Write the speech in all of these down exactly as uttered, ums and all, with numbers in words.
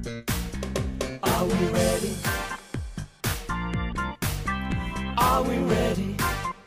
Are we ready? Are we ready?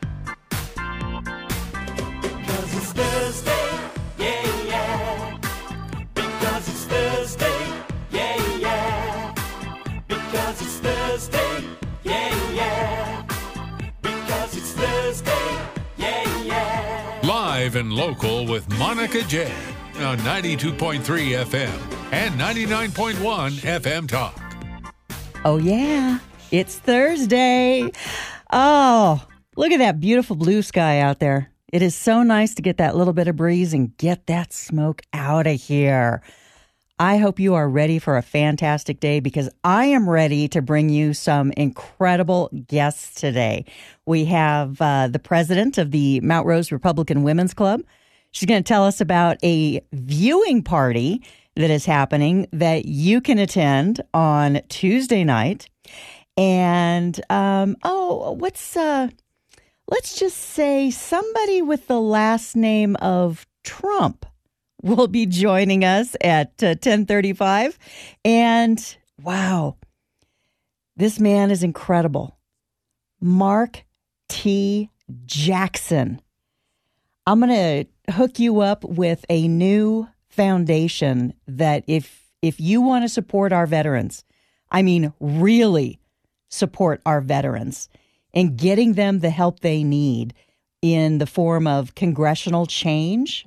Because it's Thursday, yeah, yeah. Because it's Thursday, yeah, yeah. Because it's Thursday, yeah, yeah. Because it's Thursday, yeah, yeah. Live and local with Monica J on ninety-two point three F M and ninety-nine point one F M Talk. Oh, yeah. It's Thursday. Oh, look at that beautiful blue sky out there. It is so nice to get that little bit of breeze and get that smoke out of here. I hope you are ready for a fantastic day because I am ready to bring you some incredible guests today. We have uh, the president of the Mount Rose Republican Women's Club. She's going to tell us about a viewing party that is happening that you can attend on Tuesday night. And, um, oh, what's, uh, let's just say somebody with the last name of Trump will be joining us at uh, ten thirty-five. And, wow, this man is incredible. Mark T. Jackson. I'm going to hook you up with a new foundation that if if you want to support our veterans, I mean really support our veterans and getting them the help they need in the form of congressional change,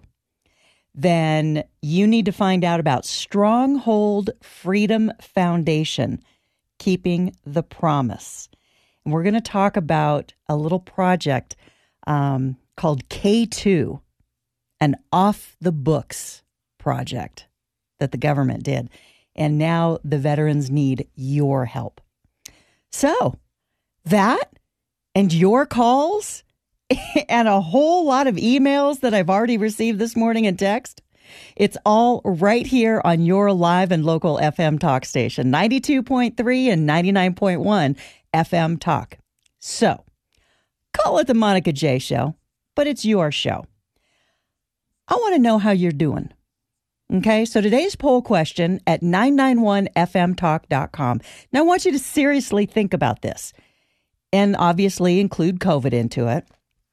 then you need to find out about Stronghold Freedom Foundation, Keeping the Promise. And we're going to talk about a little project um, called K two, an off-the-books project that the government did. And now the veterans need your help. So that and your calls and a whole lot of emails that I've already received this morning in text, it's all right here on your live and local F M talk station, ninety-two point three and ninety-nine point one F M Talk. So call it the Monica J Show, but it's your show. I want to know how you're doing. Okay, so today's poll question at nine nine one F M talk dot com. Now, I want you to seriously think about this and obviously include COVID into it.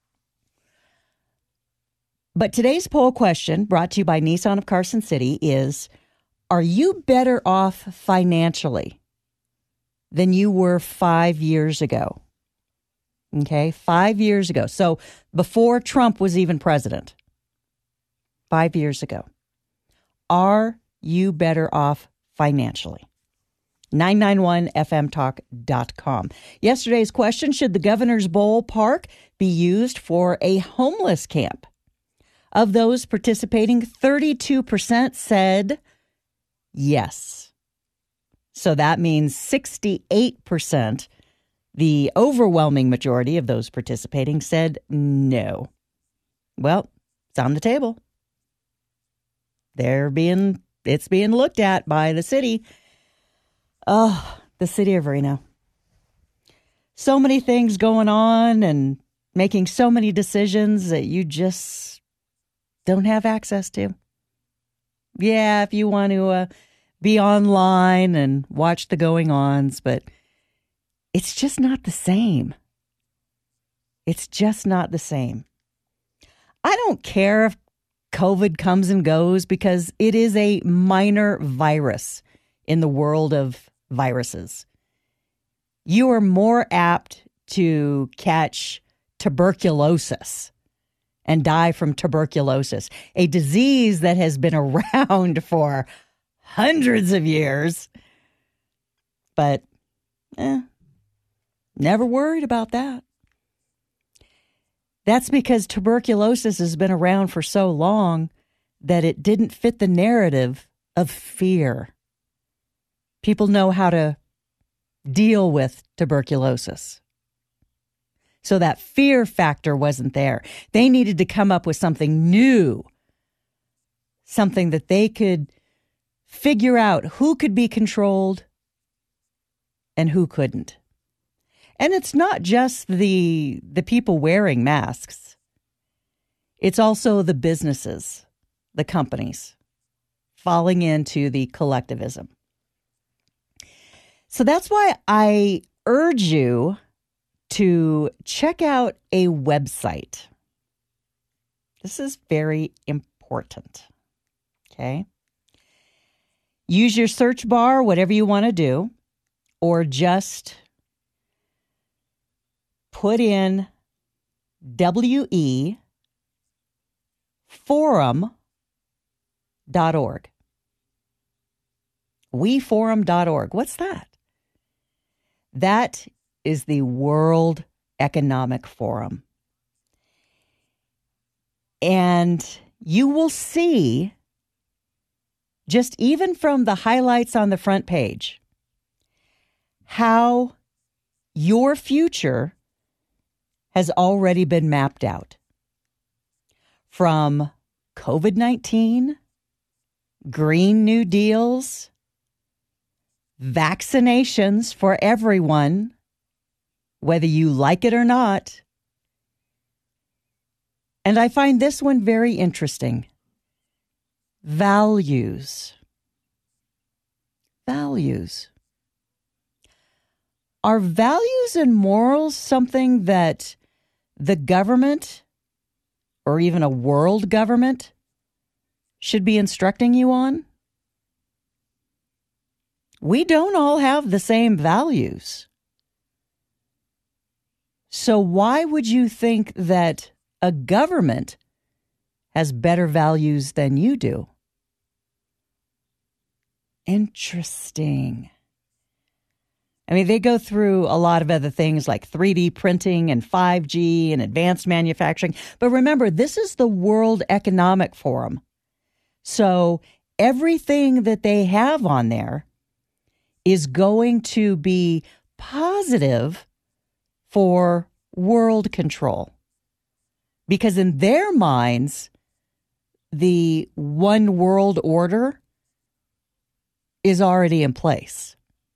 But today's poll question, brought to you by Nissan of Carson City, is, are you better off financially than you were five years ago? Okay, five years ago. So before Trump was even president, five years ago. Are you better off financially? nine nine one F M talk dot com. Yesterday's question, should the Governor's Bowl Park be used for a homeless camp? Of those participating, thirty-two percent said yes. So that means sixty-eight percent, the overwhelming majority of those participating, said no. Well, it's on the table. They're being, it's being looked at by the city. Oh, the city of Reno. So many things going on and making so many decisions that you just don't have access to. Yeah, if you want to uh, be online and watch the going-ons, but it's just not the same. It's just not the same. I don't care if COVID comes and goes because it is a minor virus in the world of viruses. You are more apt to catch tuberculosis and die from tuberculosis, a disease that has been around for hundreds of years. But, eh, never worried about that. That's because tuberculosis has been around for so long that it didn't fit the narrative of fear. People know how to deal with tuberculosis. So that fear factor wasn't there. They needed to come up with something new, something that they could figure out who could be controlled and who couldn't. And it's not just the the people wearing masks. It's also the businesses, the companies, falling into the collectivism. So that's why I urge you to check out a website. This is very important. Okay? Use your search bar, whatever you want to do, or just put in W E forum dot org. we forum dot org. What's that? That is the World Economic Forum. And you will see, just even from the highlights on the front page, how your future has already been mapped out. From COVID nineteen, Green New Deals, vaccinations for everyone, whether you like it or not. And I find this one very interesting. Values. Values. Are values and morals something that the government or even a world government should be instructing you on? We don't all have the same values. So why would you think that a government has better values than you do? Interesting. I mean, they go through a lot of other things like three D printing and five G and advanced manufacturing. But remember, this is the World Economic Forum. So everything that they have on there is going to be positive for world control. Because in their minds, the one world order is already in place.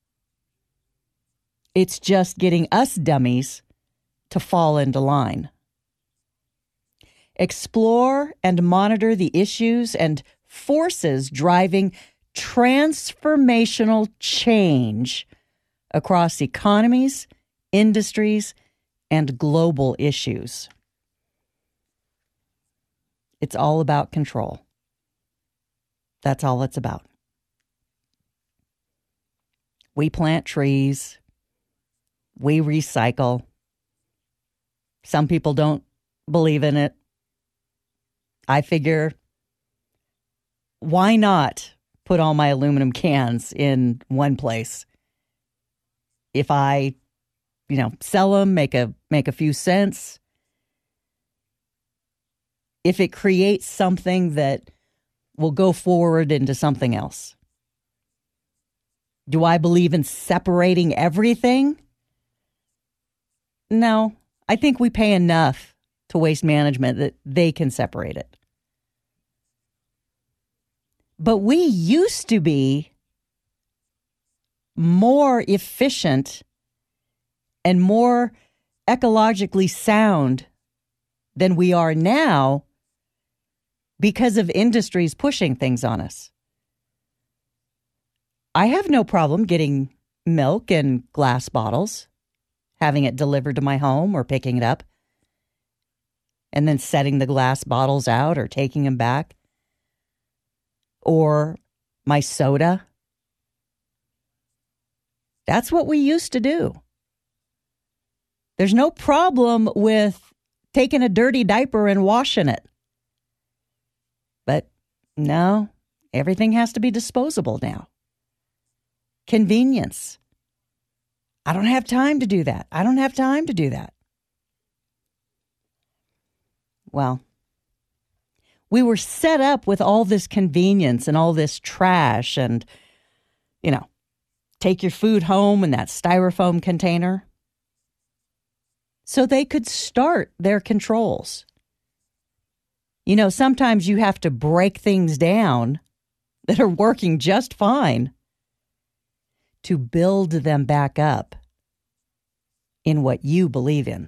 It's just getting us dummies to fall into line. Explore and monitor the issues and forces driving transformational change across economies, industries, and global issues. It's all about control. That's all it's about. We plant trees. We recycle. Some people don't believe in it. I figure, why not put all my aluminum cans in one place? If I, you know, sell them, make a make a few cents. If it creates something that will go forward into something else. Do I believe in separating everything? No, I think we pay enough to Waste Management that they can separate it. But we used to be more efficient and more ecologically sound than we are now because of industries pushing things on us. I have no problem getting milk in glass bottles, having it delivered to my home or picking it up, and then setting the glass bottles out or taking them back. Or my soda. That's what we used to do. There's no problem with taking a dirty diaper and washing it. But no, everything has to be disposable now. Convenience. I don't have time to do that. I don't have time to do that. Well, we were set up with all this convenience and all this trash and, you know, take your food home in that styrofoam container so they could start their controls. You know, sometimes you have to break things down that are working just fine to build them back up in what you believe in.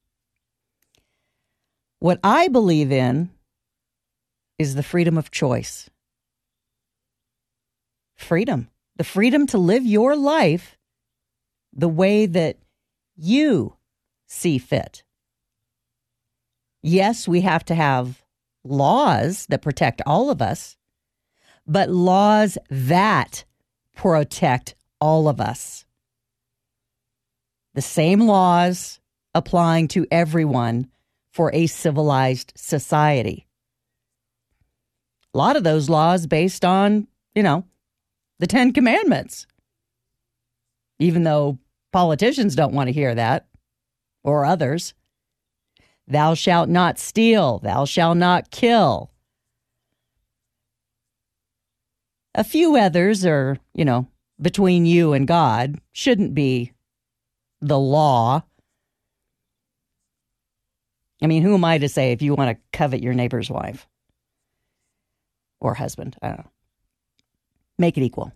What I believe in is the freedom of choice. Freedom. The freedom to live your life the way that you see fit. Yes, we have to have laws that protect all of us, but laws that protect all of us. The same laws applying to everyone for a civilized society. A lot of those laws based on, you know, the Ten Commandments. Even though politicians don't want to hear that, or others. Thou shalt not steal. Thou shalt not kill. A few others are, you know, between you and God. Shouldn't be the law. I mean, who am I to say if you want to covet your neighbor's wife or husband? I don't know. Make it equal.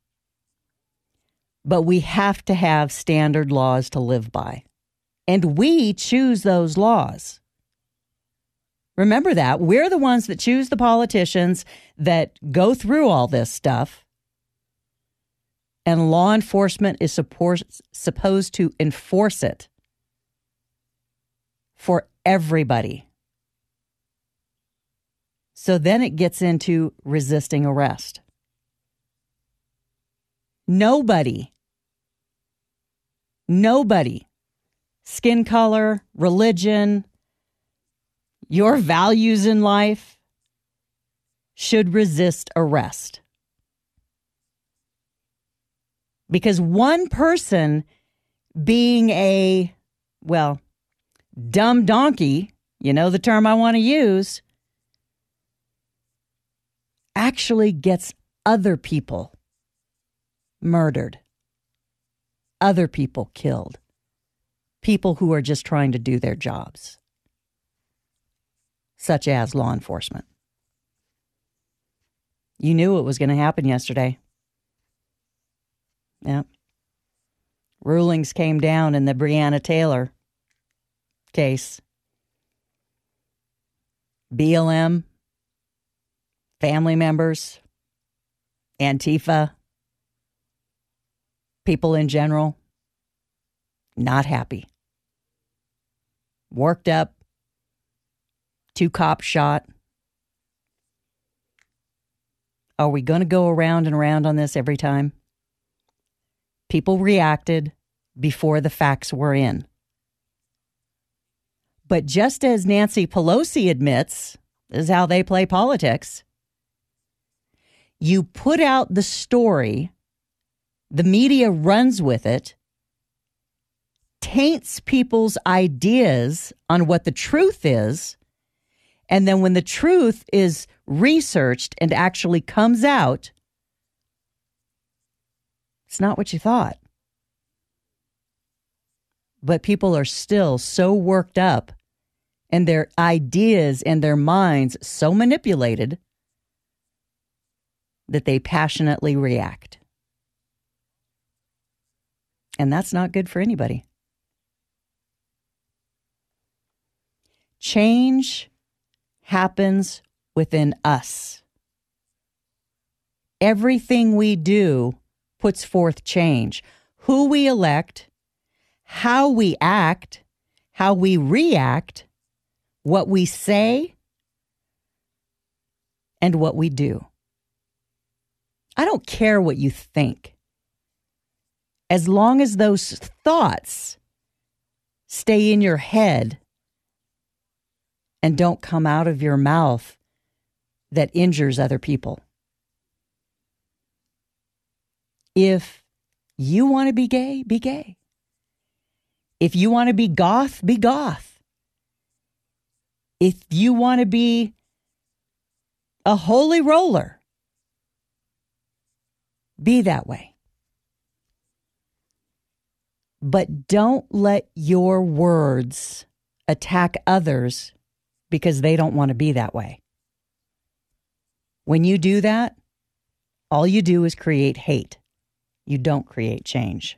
But we have to have standard laws to live by. And we choose those laws. Remember that. We're the ones that choose the politicians that go through all this stuff. And law enforcement is support, supposed to enforce it for everybody. So then it gets into resisting arrest. Nobody, nobody, skin color, religion, your values in life should resist arrest. Because one person being a, well, dumb donkey, you know the term I want to use, actually gets other people murdered, other people killed, people who are just trying to do their jobs, such as law enforcement. You knew it was going to happen yesterday. Yeah. Rulings came down in the Breonna Taylor case. B L M, family members, Antifa, people in general, not happy. Worked up, two cops shot. Are we going to go around and around on this every time? People reacted before the facts were in. But just as Nancy Pelosi admits, this is how they play politics, you put out the story, the media runs with it, taints people's ideas on what the truth is, and then when the truth is researched and actually comes out, it's not what you thought. But people are still so worked up and their ideas and their minds so manipulated that they passionately react. And that's not good for anybody. Change happens within us. Everything we do puts forth change. Who we elect, how we act, how we react, what we say, and what we do. I don't care what you think. As long as those thoughts stay in your head and don't come out of your mouth that injures other people. If you want to be gay, be gay. If you want to be goth, be goth. If you want to be a holy roller, be that way. But don't let your words attack others because they don't want to be that way. When you do that, all you do is create hate. You don't create change.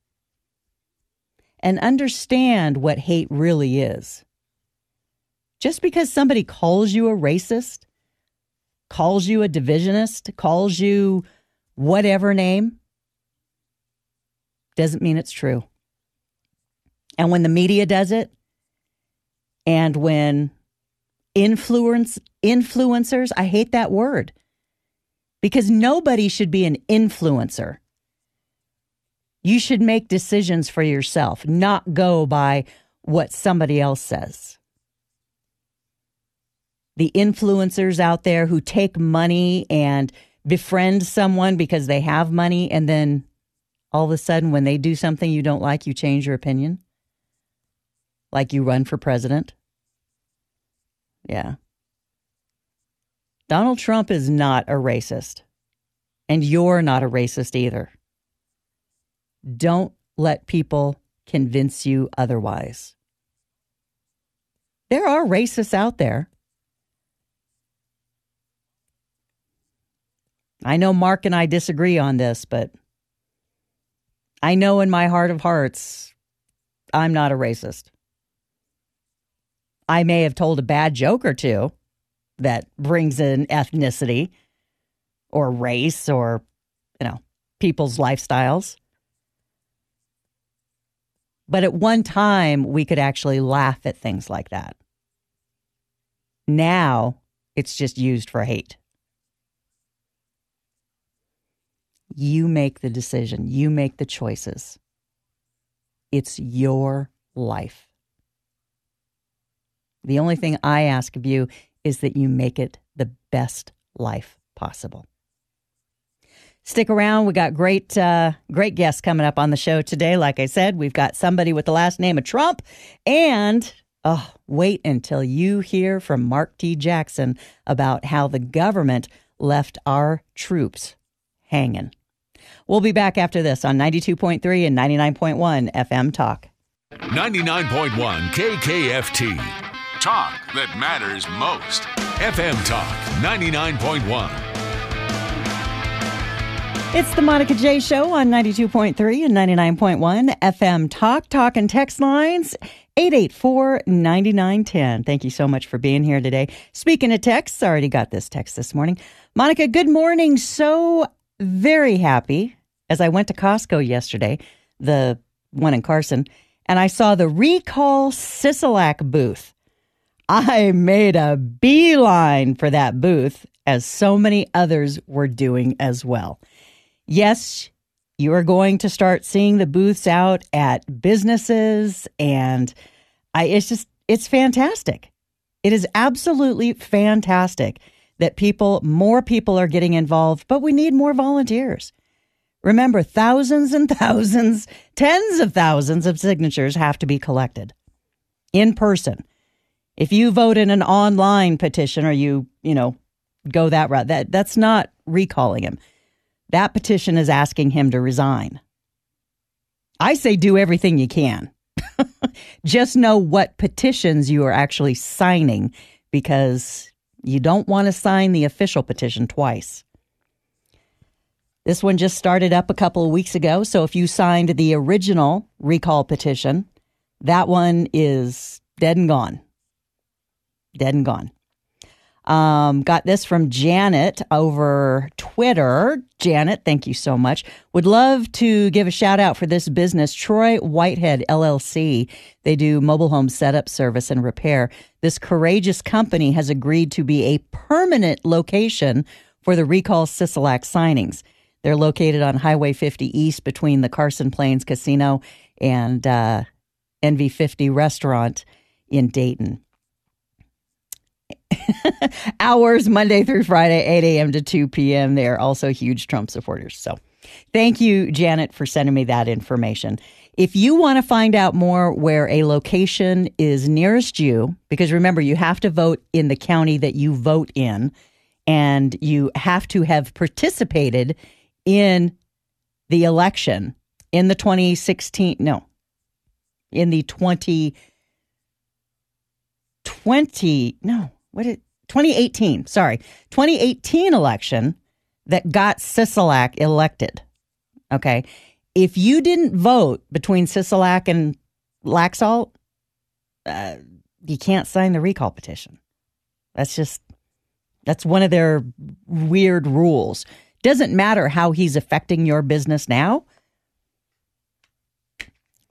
And understand what hate really is. Just because somebody calls you a racist, calls you a divisionist, calls you whatever name, doesn't mean it's true. And when the media does it, and when influence influencers, I hate that word, because nobody should be an influencer. You should make decisions for yourself, not go by what somebody else says. The influencers out there who take money and befriend someone because they have money, and then all of a sudden when they do something you don't like, you change your opinion. Like you run for president. Yeah. Donald Trump is not a racist. And you're not a racist either. Don't let people convince you otherwise. There are racists out there. I know Mark and I disagree on this, but I know in my heart of hearts, I'm not a racist. I may have told a bad joke or two that brings in ethnicity or race or, you know, people's lifestyles. But at one time, we could actually laugh at things like that. Now, it's just used for hate. You make the decision. You make the choices. It's your life. The only thing I ask of you is that you make it the best life possible. Stick around. We got great, uh, great guests coming up on the show today. Like I said, we've got somebody with the last name of Trump. And oh, wait until you hear from Mark T. Jackson about how the government left our troops hanging. We'll be back after this on ninety-two point three and ninety-nine point one F M Talk. ninety-nine point one K K F T. Talk that matters most. F M Talk ninety-nine point one. It's the Monica J Show on ninety-two point three and ninety-nine point one F M Talk. Talk and text lines eight eight four, nine nine one zero. Thank you so much for being here today. Speaking of texts, I already got this text this morning. Monica, good morning. So very happy as I went to Costco yesterday, the one in Carson, and I saw the Recall Sisolak booth. I made a beeline for that booth, as so many others were doing as well. Yes, you are going to start seeing the booths out at businesses, and I, it's just, it's fantastic. It is absolutely fantastic that people, more people are getting involved, but we need more volunteers. Remember, thousands and thousands, tens of thousands of signatures have to be collected in person. If you vote in an online petition or you, you know, go that route, that, that's not recalling him. That petition is asking him to resign. I say do everything you can. Just know what petitions you are actually signing, because you don't want to sign the official petition twice. This one just started up a couple of weeks ago, so if you signed the original recall petition, that one is dead and gone. Dead and gone. Um, got this from Janet over Twitter. Janet, thank you so much. Would love to give a shout out for this business, Troy Whitehead L L C. They do mobile home setup service and repair. This courageous company has agreed to be a permanent location for the Recall Sisolak signings. They're located on Highway fifty East between the Carson Plains Casino and uh, N V fifty Restaurant in Dayton. Hours Monday through Friday, eight a.m. to two p.m. They are also huge Trump supporters. So thank you, Janet, for sending me that information. If you want to find out more where a location is nearest you, because remember, you have to vote in the county that you vote in, and you have to have participated in the election in the twenty sixteen, no, in the twenty twenty, no, what did, twenty eighteen, sorry, twenty eighteen election that got Sisolak elected. Okay. If you didn't vote between Sisolak and Laxalt, uh, you can't sign the recall petition. That's just, that's one of their weird rules. Doesn't matter how he's affecting your business now.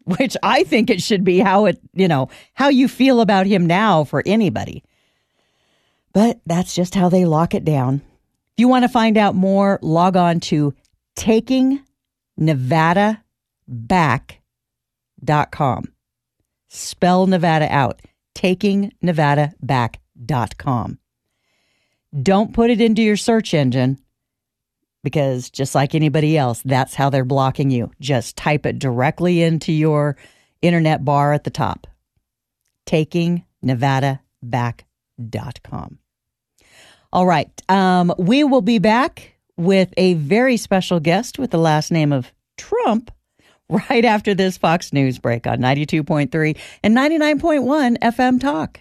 which I think it should be how it, you know, how you feel about him now for anybody. But that's just how they lock it down. If you want to find out more, log on to taking nevada back dot com. Spell Nevada out. taking nevada back dot com. Don't put it into your search engine because just like anybody else, that's how they're blocking you. Just type it directly into your internet bar at the top. taking nevada back dot com. All right. Um, we will be back with a very special guest with the last name of Trump right after this Fox News break on ninety-two point three and ninety-nine point one F M Talk.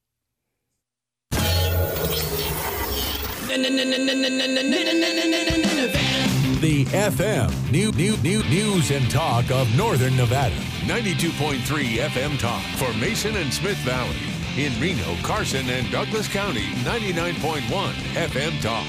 The F M new, new, new news and talk of Northern Nevada. ninety-two point three F M Talk for Mason and Smith Valley. In Reno, Carson, and Douglas County, ninety-nine point one F M Talk.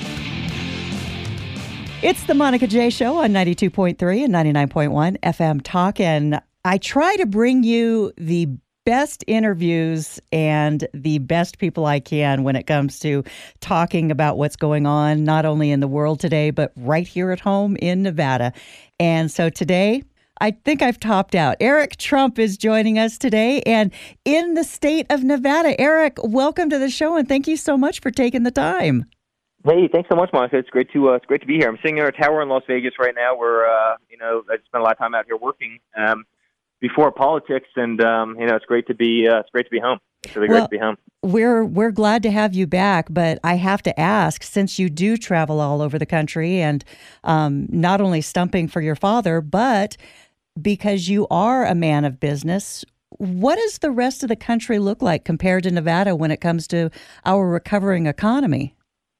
It's the Monica J Show on ninety-two point three and ninety-nine point one F M Talk. And I try to bring you the best interviews and the best people I can when it comes to talking about what's going on, not only in the world today, but right here at home in Nevada. And so today, I think I've topped out. Eric Trump is joining us today and in the state of Nevada. Eric, welcome to the show and thank you so much for taking the time. Hey, thanks so much, Monica. It's great to uh, it's great to be here. I'm sitting in a tower in Las Vegas right now. Where uh, you know I spent a lot of time out here working um, before politics, and um, you know it's great to be uh, it's great to be home. It's really well, great to be home. We're we're glad to have you back, but I have to ask, since you do travel all over the country, and um, not only stumping for your father, but because you are a man of business, what does the rest of the country look like compared to Nevada when it comes to our recovering economy?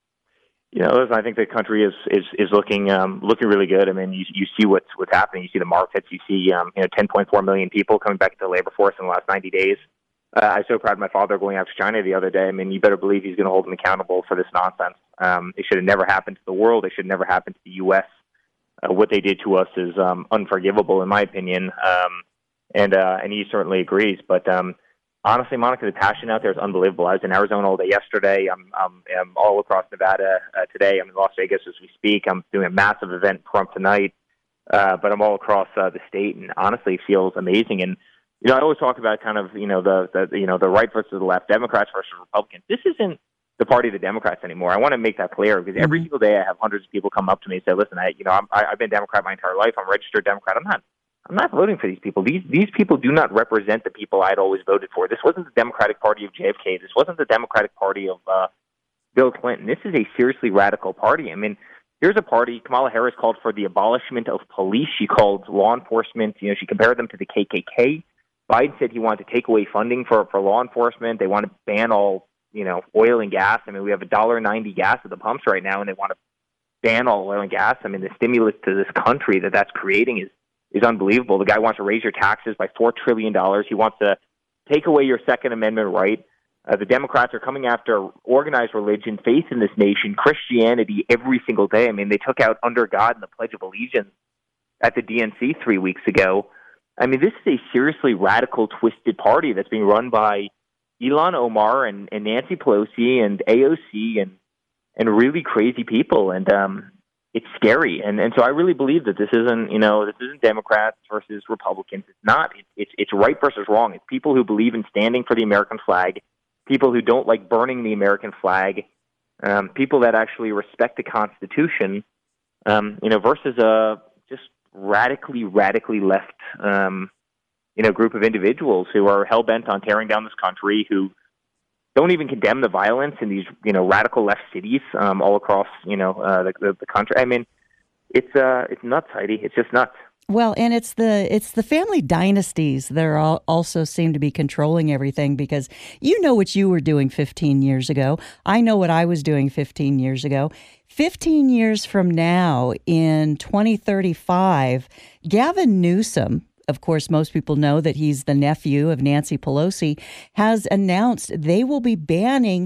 You know, listen, I think the country is is is looking um, looking really good. I mean, you you see what's what's happening. You see the markets. You see um, you know ten point four million people coming back to the labor force in the last ninety days. Uh, I was so proud of my father going out to China the other day. I mean, you better believe he's going to hold him accountable for this nonsense. Um, it should have never happened to the world. It should never happen to the U S Uh, what they did to us is um, unforgivable, in my opinion. Um, and uh, and he certainly agrees. But um, honestly, Monica, the passion out there is unbelievable. I was in Arizona all day yesterday. I'm, I'm, I'm all across Nevada uh, today. I'm in Las Vegas as we speak. I'm doing a massive event from tonight. Uh, but I'm all across uh, the state, and honestly, it feels amazing. And you know, I always talk about kind of you know the, the you know the right versus the left, Democrats versus Republicans. This isn't the party of the Democrats anymore. I want to make that clear because every single day I have hundreds of people come up to me and say, "Listen, I you know I'm, I, I've been Democrat my entire life. I'm a registered Democrat. I'm not I'm not voting for these people. These these people do not represent the people I'd always voted for. This wasn't the Democratic Party of J F K. This wasn't the Democratic Party of uh, Bill Clinton. This is a seriously radical party. I mean." Here's a party. Kamala Harris called for the abolishment of police. She called law enforcement, you know, she compared them to the K K K. Biden said he wanted to take away funding for, for law enforcement. They want to ban all, you know, oil and gas. I mean, we have one dollar ninety gas at the pumps right now, and they want to ban all oil and gas. I mean, the stimulus to this country that that's creating is, is unbelievable. The guy wants to raise your taxes by four trillion dollars. He wants to take away your Second Amendment right. Uh, the Democrats are coming after organized religion, faith in this nation, Christianity every single day. I mean, they took out Under God and the Pledge of Allegiance at the D N C three weeks ago. I mean, this is a seriously radical, twisted party that's being run by Ilhan Omar and, and Nancy Pelosi and A O C and and really crazy people. And um, it's scary. And and so I really believe that this isn't, you know, this isn't Democrats versus Republicans. It's not. It's it's, it's right versus wrong. It's people who believe in standing for the American flag, people who don't like burning the American flag, um, people that actually respect the Constitution, um, you know, versus a just radically, radically left, um, you know, group of individuals who are hell bent on tearing down this country, who don't even condemn the violence in these, you know, radical left cities um, all across, you know, uh, the, the, the country. I mean, it's uh, it's nuts, Heidi. It's just nuts. Well, and it's the it's the family dynasties that are all, also seem to be controlling everything, because you know what you were doing fifteen years ago. I know what I was doing fifteen years ago. fifteen years from now, in twenty thirty-five, Gavin Newsom, of course, most people know that he's the nephew of Nancy Pelosi, has announced they will be banning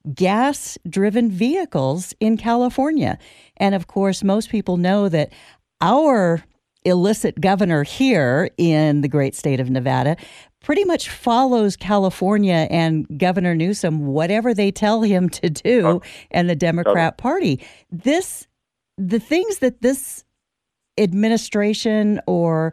gas-driven vehicles in California. And of course, most people know that our illicit governor here in the great state of Nevada pretty much follows California and Governor Newsom, whatever they tell him to do, oh. and the Democrat oh. Party. This, the things that this administration or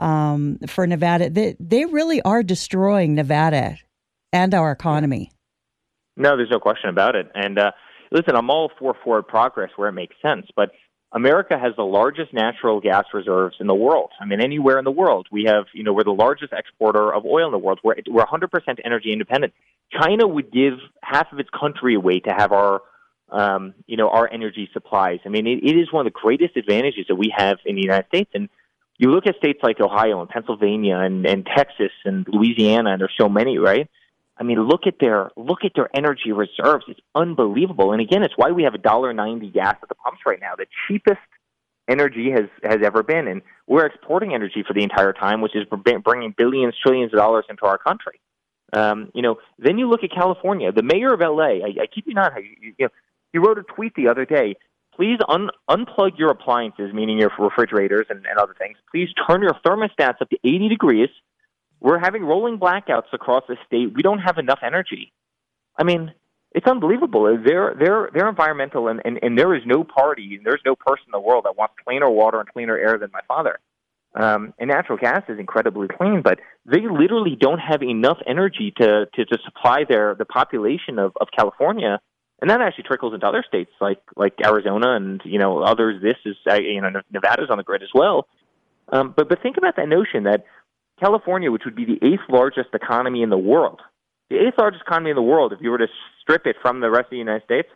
um, for Nevada, they, they really are destroying Nevada and our economy. No, there's no question about it. And uh, listen, I'm all for forward progress where it makes sense, but America has the largest natural gas reserves in the world. I mean, anywhere in the world. We have, you know, we're the largest exporter of oil in the world. We're, we're one hundred percent energy independent. China would give half of its country away to have our, um, you know, our energy supplies. I mean, it, it is one of the greatest advantages that we have in the United States. And you look at states like Ohio and Pennsylvania and, and Texas and Louisiana, and there's so many, right? I mean, look at their look at their energy reserves. It's unbelievable. And again, it's why we have a one dollar ninety gas at the pumps right now. The cheapest energy has, has ever been. And we're exporting energy for the entire time, which is bringing billions, trillions of dollars into our country. Um, you know, then you look at California. The mayor of L A, I, I keep you not, you know, he wrote a tweet the other day. Please un, unplug your appliances, meaning your refrigerators and, and other things. Please turn your thermostats up to eighty degrees. We're having rolling blackouts across the state. We don't have enough energy. I mean, it's unbelievable. They're they're they're environmental, and, and, and there is no party, and there's no person in the world that wants cleaner water and cleaner air than my father. Um, and natural gas is incredibly clean, but they literally don't have enough energy to, to, to supply their the population of, of California, and that actually trickles into other states like like Arizona and you know others. This is uh, you know Nevada's on the grid as well. Um, but but think about that notion that California, which would be the eighth largest economy in the world, the eighth largest economy in the world, if you were to strip it from the rest of the United States,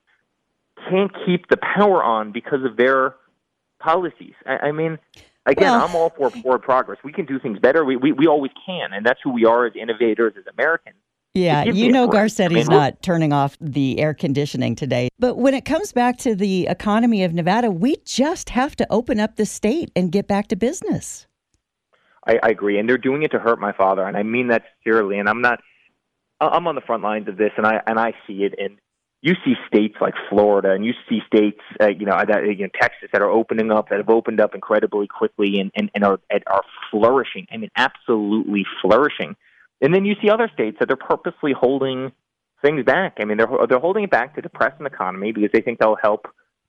can't keep the power on because of their policies. I, I mean, again, well, I'm all for forward progress. We can do things better. We, we we always can, and that's who we are as innovators, as Americans. Yeah, you know Garcetti's I mean, not turning off the air conditioning today. But when it comes back to the economy of Nevada, we just have to open up the state and get back to business. I, I agree, and they're doing it to hurt my father, and I mean that sincerely. And I'm not, I'm on the front lines of this, and I and I see it. And you see states like Florida, and you see states, uh, you know, that you know, Texas that are opening up, that have opened up incredibly quickly, and and, and are are flourishing. I mean, absolutely flourishing. And then you see other states that are purposely holding things back. I mean, they're they're holding it back to depress an economy because they think they'll help,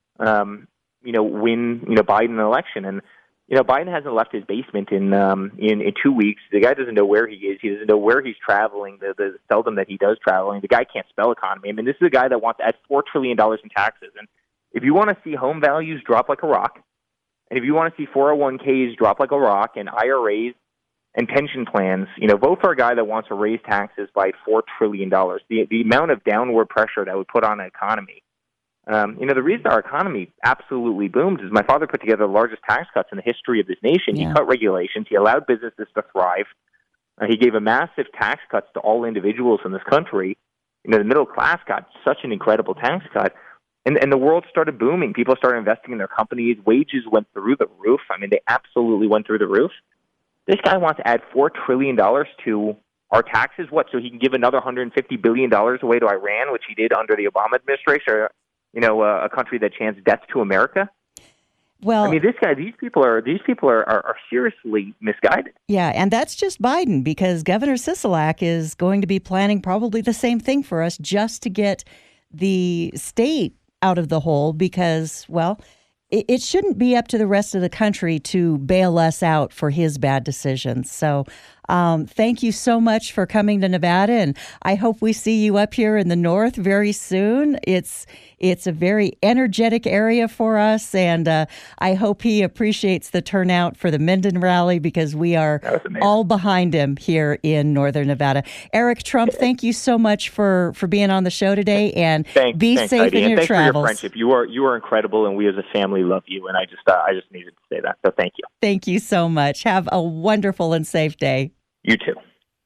um, you know, win, you know, Biden an election. And you know, Biden hasn't left his basement in um, in, in two weeks. The guy doesn't know where he is. He doesn't know where he's traveling. The, the seldom that he does traveling. The guy can't spell economy. I mean, this is a guy that wants to add four trillion dollars in taxes. And if you want to see home values drop like a rock, and if you want to see four oh one k's drop like a rock, and I R As and pension plans, you know, vote for a guy that wants to raise taxes by four trillion dollars. The the amount of downward pressure that would put on an economy. Um, you know, the reason our economy absolutely boomed is my father put together the largest tax cuts in the history of this nation. Yeah. He cut regulations. He allowed businesses to thrive. Uh, he gave a massive tax cuts to all individuals in this country. You know, the middle class got such an incredible tax cut. And, and the world started booming. People started investing in their companies. Wages went through the roof. I mean, they absolutely went through the roof. This guy wants to add four trillion dollars to our taxes. What, so he can give another one hundred fifty billion dollars away to Iran, which he did under the Obama administration? You know, uh, a country that chants death to America. Well, I mean, this guy, these people are these people are, are, are seriously misguided. Yeah, and that's just Biden, because Governor Sisolak is going to be planning probably the same thing for us, just to get the state out of the hole, because, well, it, it shouldn't be up to the rest of the country to bail us out for his bad decisions. So um, thank you so much for coming to Nevada, and I hope we see you up here in the north very soon. It's It's a very energetic area for us, and uh, I hope he appreciates the turnout for the Minden rally, because we are all behind him here in Northern Nevada. Eric Trump, thank you so much for, for being on the show today, and thanks, be thanks, safe Heidi. in and your thanks travels. For your friendship. You are you are incredible, and we as a family love you. And I just uh, I just needed to say that. So thank you. Thank you so much. Have a wonderful and safe day. You too.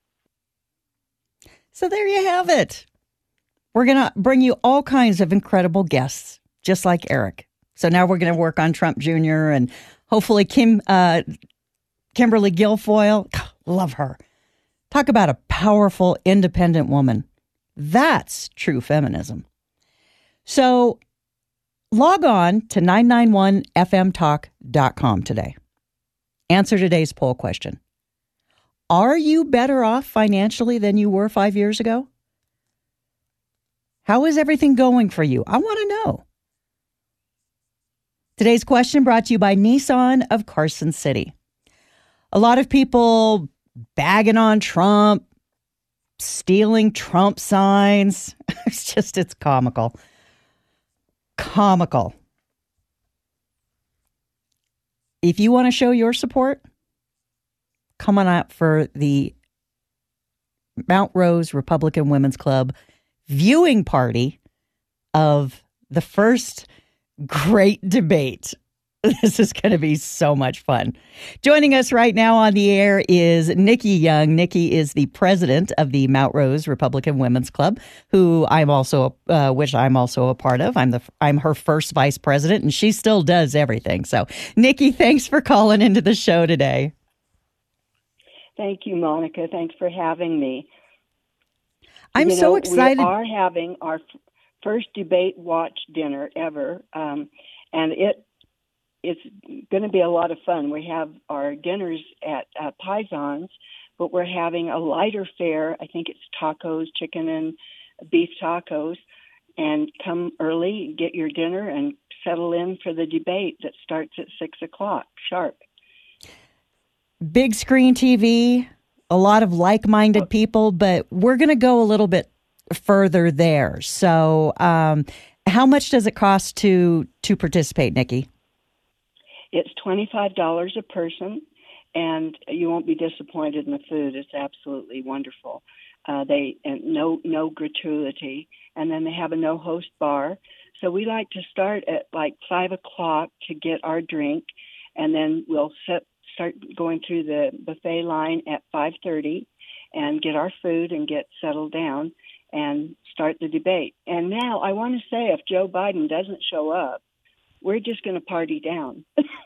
So there you have it. We're going to bring you all kinds of incredible guests, just like Eric. So now we're going to work on Trump Junior and hopefully Kim, uh, Kimberly Guilfoyle. Love her. Talk about a powerful, independent woman. That's true feminism. So log on to nine nine one f m talk dot com today. Answer today's poll question. Are you better off financially than you were five years ago? How is everything going for you? I want to know. Today's question brought to you by Nissan of Carson City. A lot of people bagging on Trump, stealing Trump signs. It's just, it's comical. Comical. If you want to show your support, come on out for the Mount Rose Republican Women's Club viewing party of the first great debate. This is going to be so much fun. Joining us right now on the air is Nikki Young. Nikki is the president of the Mount Rose Republican Women's Club, who I'm also, uh, which I'm also a part of. I'm the, I'm her first vice president, and she still does everything. So, Nikki, thanks for calling into the show today. Thank you, Monica. Thanks for having me. I'm you so know, excited. We are having our f- first debate watch dinner ever, um, and it it's going to be a lot of fun. We have our dinners at uh, Paisans, but we're having a lighter fare. I think it's tacos, chicken and beef tacos, and come early, get your dinner, and settle in for the debate that starts at six o'clock sharp. Big screen T V, a lot of like-minded people, but we're going to go a little bit further there. So um, how much does it cost to to participate, Nikki? It's twenty-five dollars a person, and you won't be disappointed in the food. It's absolutely wonderful. Uh, they and no no gratuity, and then they have a no-host bar. So we like to start at like five o'clock to get our drink, and then we'll set, start going through the buffet line at five thirty and get our food and get settled down and start the debate. And now I want to say, if Joe Biden doesn't show up, we're just going to party down.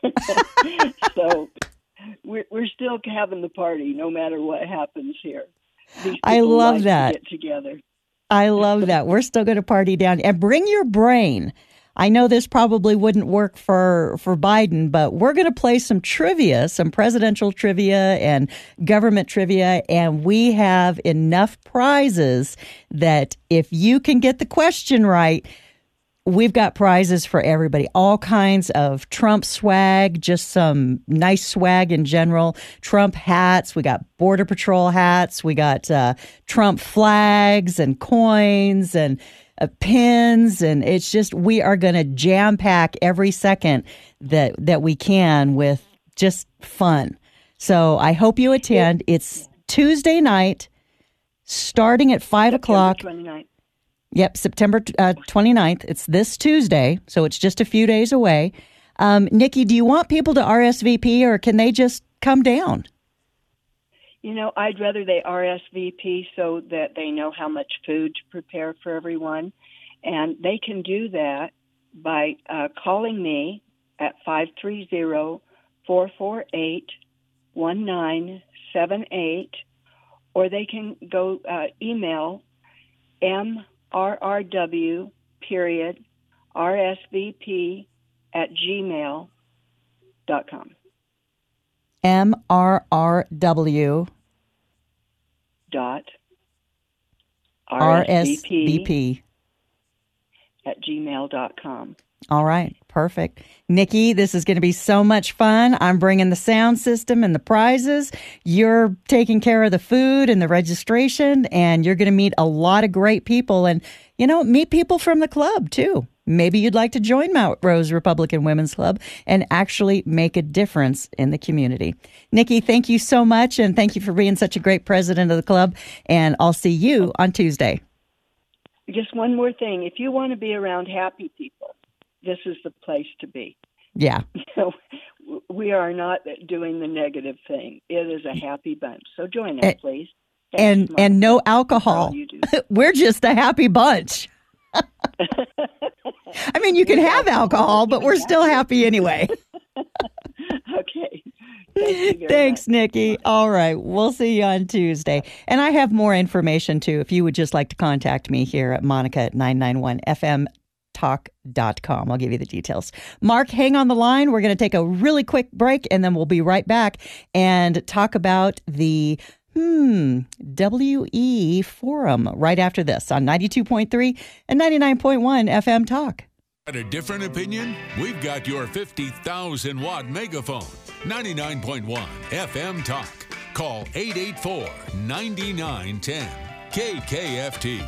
So we're, we're still having the party no matter what happens here. These I love like that. To get together. I love that. We're still going to party down. And bring your brain. I know this probably wouldn't work for, for Biden, but we're going to play some trivia, some presidential trivia and government trivia, and we have enough prizes that if you can get the question right, we've got prizes for everybody. All kinds of Trump swag, just some nice swag in general. Trump hats. We got Border Patrol hats. We got uh, Trump flags and coins and uh, pins. And it's just, we are going to jam pack every second that, that we can with just fun. So I hope you attend. It's Tuesday night, starting at five o'clock. twenty-ninth. Yep, September uh, twenty-ninth. It's this Tuesday, so it's just a few days away. Um, Nikki, do you want people to R S V P, or can they just come down? You know, I'd rather they R S V P so that they know how much food to prepare for everyone. And they can do that by uh, calling me at five three zero, four four eight, one nine seven eight, or they can go uh, email M R R W period R S V P at gmail dot com. M R R W dot R S V P at gmail dot com. All right, perfect. Nikki, this is going to be so much fun. I'm bringing the sound system and the prizes. You're taking care of the food and the registration, and you're going to meet a lot of great people and, you know, meet people from the club, too. Maybe you'd like to join Mount Rose Republican Women's Club and actually make a difference in the community. Nikki, thank you so much, and thank you for being such a great president of the club, and I'll see you on Tuesday. Just one more thing. If you want to be around happy people, this is the place to be. Yeah. So we are not doing the negative thing. It is a happy bunch. So join us, and, please. Thanks, and Monica. And no alcohol. We're just a happy bunch. I mean, you can have alcohol, but we're still happy anyway. Okay. Thank you Thanks, much. Nikki. All right. We'll see you on Tuesday. And I have more information, too, if you would just like to contact me here at Monica at nine ninety-one F M talk dot com. I'll give you the details. Mark, hang on the line. We're going to take a really quick break, and then we'll be right back and talk about the Hmm, W E Forum right after this on ninety-two point three and ninety-nine point one F M Talk. Got a different opinion? We've got your fifty thousand watt megaphone. ninety-nine point one F M Talk. Call eight eight four, nine nine one zero K K F T.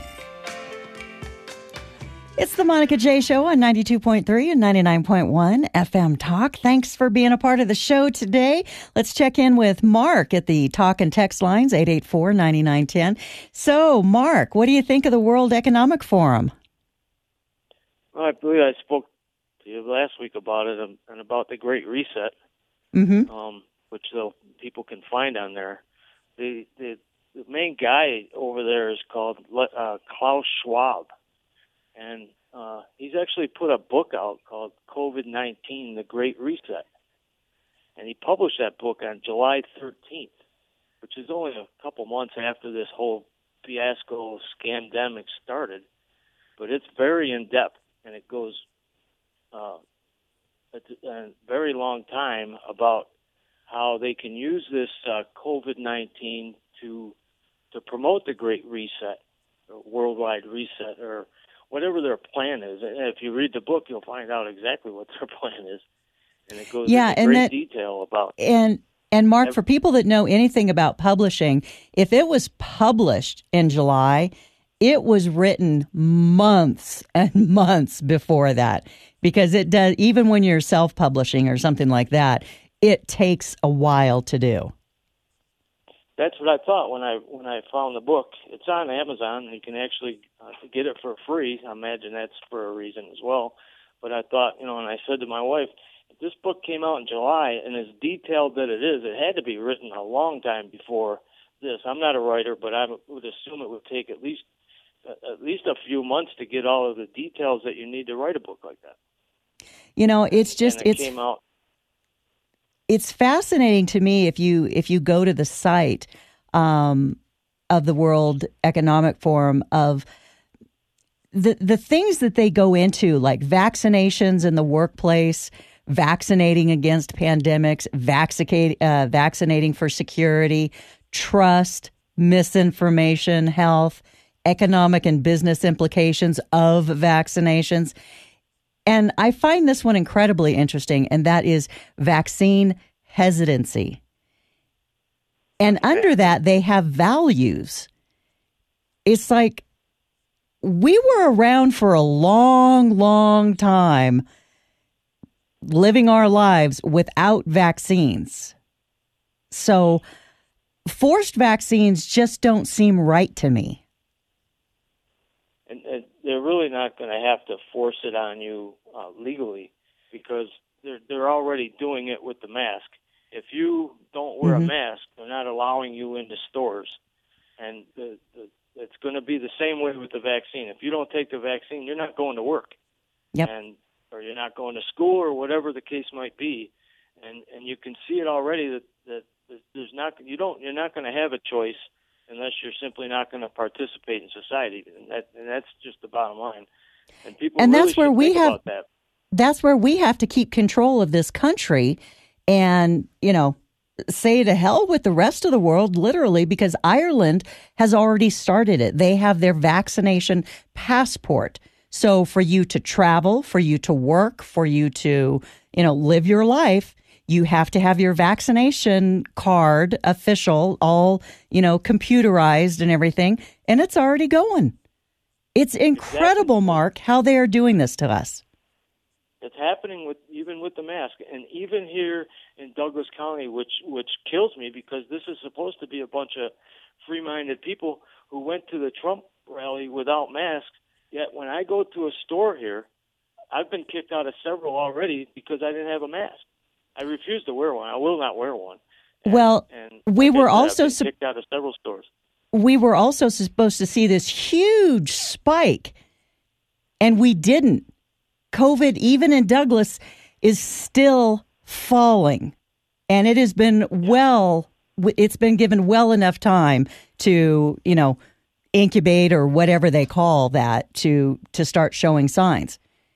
It's the Monica J Show on ninety-two point three and ninety-nine point one F M Talk. Thanks for being a part of the show today. Let's check in with Mark at the talk and text lines, eight eight four, nine nine one zero. So, Mark, what do you think of the World Economic Forum? Well, I believe I spoke to you last week about it and, and about the Great Reset, Mm-hmm. um, which though people can find on there. The, the, the main guy over there is called uh, Klaus Schwab. And uh, he's actually put a book out called COVID nineteen, The Great Reset. And he published that book on July thirteenth, which is only a couple months after this whole fiasco scandemic started. But it's very in-depth, and it goes uh, a, a very long time about how they can use this uh, COVID nineteen to to promote the Great Reset, or worldwide reset, or whatever their plan is. And if you read the book, you'll find out exactly what their plan is. And it goes yeah, into and great that, detail about and and Mark, for people that know anything about publishing, if it was published in July, it was written months and months before that, because it does, even when you're self-publishing or something like that, it takes a while to do. That's what I thought when I when I found the book. It's on Amazon. You can actually uh, get it for free. I imagine that's for a reason as well. But I thought, you know, and I said to my wife, if this book came out in July and as detailed that it is, it had to be written a long time before this. I'm not a writer, but I would assume it would take at least uh, at least a few months to get all of the details that you need to write a book like that. You know, it's just and it it's. came out. It's fascinating to me if you if you go to the site um, of the World Economic Forum, of the the things that they go into, like vaccinations in the workplace, vaccinating against pandemics, vaccinate, uh, vaccinating for security, trust, misinformation, health, economic and business implications of vaccinations. And I find this one incredibly interesting, and that is vaccine hesitancy. And under that, they have values. It's like we were around for a long, long time living our lives without vaccines. So forced vaccines just don't seem right to me. And, and they're really not going to have to force it on you uh, legally, because they're they're already doing it with the mask. If you don't wear Mm-hmm. a mask, they're not allowing you into stores, and the, the, it's going to be the same way with the vaccine. If you don't take the vaccine, you're not going to work, Yep. and or you're not going to school, or whatever the case might be, and and you can see it already that that there's not you don't you're not going to have a choice unless you're simply not going to participate in society, and that and that's just the bottom line. And people And really that's where should we think have about that. that's where we have to keep control of this country, and you know, say to hell with the rest of the world, literally, because Ireland has already started it. They have their vaccination passport. So for you to travel, for you to work, for you to, you know, live your life, you have to have your vaccination card official, all, you know, computerized and everything. And it's already going. It's incredible, Exactly. Mark, how they are doing this to us. It's happening with even with the mask, and even here in Douglas County, which which kills me, because this is supposed to be a bunch of free-minded people who went to the Trump rally without masks. Yet when I go to a store here, I've been kicked out of several already because I didn't have a mask. I refuse to wear one. I will not wear one. And, Well, and we like I were said, I've also been sup- kicked out of several stores. we were also supposed to see this huge spike, and we didn't. COVID, even in Douglas, is still falling, and it has been well, it's been given well enough time to, you know, incubate or whatever they call that to to start showing signs.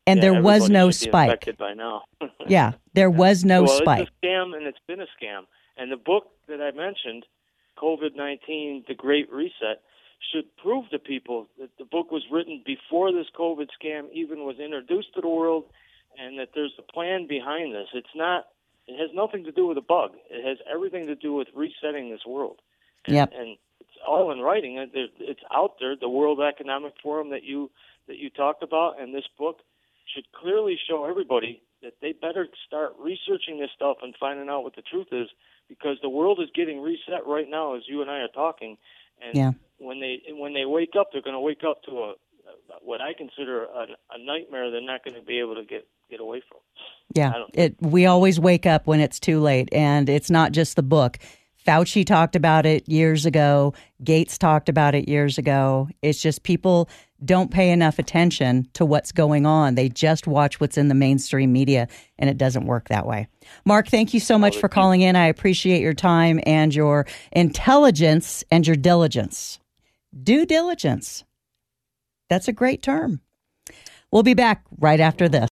And Yeah, there was everybody no should be spike. infected by now. Yeah, there was no well, spike. It's a scam, and it's been a scam. And the book that I mentioned, COVID nineteen, The Great Reset, should prove to people that the book was written before this COVID scam even was introduced to the world, and that there's a plan behind this. It's not. It has nothing to do with a bug. It has everything to do with resetting this world. And, Yep. and it's all in writing. It's out there. The World Economic Forum that you that you talked about, and this book should clearly show everybody that they better start researching this stuff and finding out what the truth is, because the world is getting reset right now as you and I are talking. And Yeah. when they when they wake up, they're going to wake up to a what I consider a, a nightmare they're not going to be able to get, get away from. Yeah, it. We always wake up when it's too late, and it's not just the book. Fauci talked about it years ago. Gates talked about it years ago. It's just people don't pay enough attention to what's going on. They just watch what's in the mainstream media, and it doesn't work that way. Mark, thank you so much for calling in. I appreciate your time and your intelligence and your diligence. Due diligence. That's a great term. We'll be back right after this.